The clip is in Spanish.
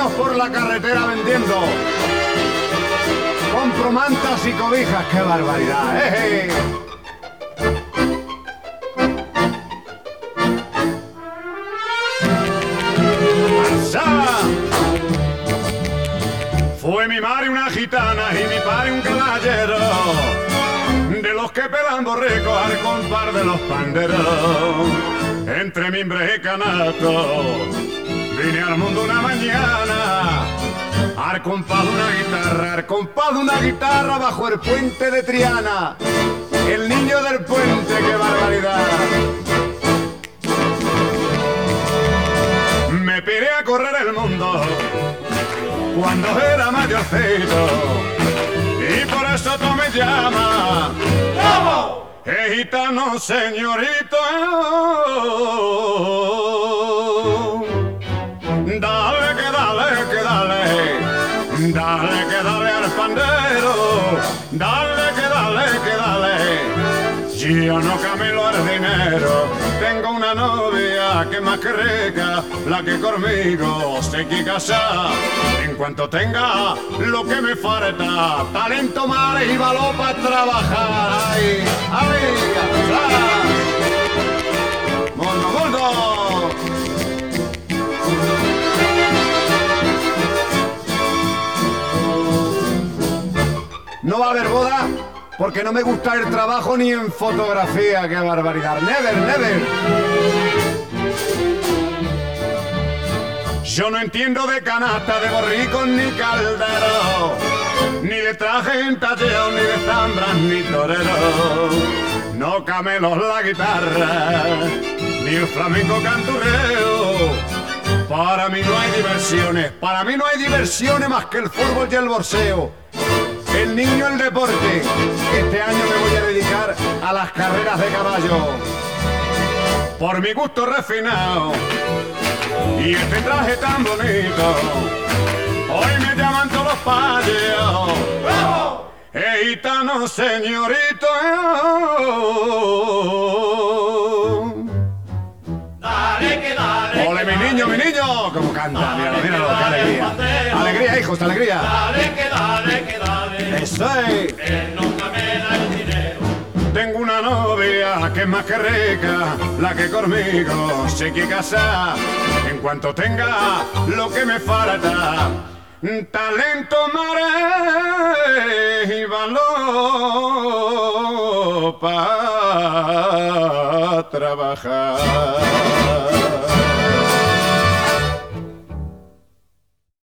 vamos por la carretera vendiendo. Compro mantas y cobijas, qué barbaridad. ¡Eh! Fue mi madre una gitana y mi padre un caballero, de los que pelan borricos al compás de los panderos. Entre mimbres y canatos vine al mundo una mañana, al compás de una guitarra, al compás de una guitarra bajo el puente de Triana. El niño del puente, qué barbaridad. Me piré a correr el mundo cuando era mayorcito, y por eso tú me llamas ¡vamos! Gitano señorito. Dale que dale, que dale, dale que dale al pandero, dale que dale, que dale. Yo no camelo el dinero, tengo una novia que más que rica, la que conmigo se quiere casar. En cuanto tenga lo que me falta, talento, mal y valor para trabajar. ¡Ay, ay, ay! ¡Gordo, gordo! No va a haber boda porque no me gusta el trabajo ni en fotografía. ¡Qué barbaridad! ¡Never, never! Yo no entiendo de canasta, de borricos ni caldero, ni de traje entallado, ni de zambras ni torero. No camelos la guitarra, ni el flamenco canturreo. Para mí no hay diversiones, para mí no hay diversiones más que el fútbol y el boxeo. El niño, el deporte. Este año me voy a dedicar a las carreras de caballo. Por mi gusto refinado y este traje tan bonito, hoy me llaman todos los payos. ¡Bravo! Gitano señorito. Dale que dale. Ole, mi niño, como canta. Míralo, míralo, qué alegría. Alegría, hijos, alegría. Dale que dale, que dale. Eso es. Que nunca me da el dinero. Tengo una novia que es más que rica, la que conmigo se quiere casar. En cuanto tenga lo que me falta, talento, mare y valor para trabajar.